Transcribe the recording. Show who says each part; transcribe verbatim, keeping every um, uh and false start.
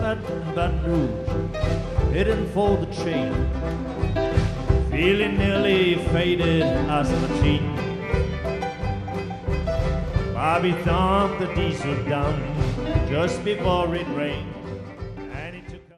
Speaker 1: at Baton Rouge, heading for the chain, feeling nearly faded as a teen. Bobby thumped the diesel down just before it rained.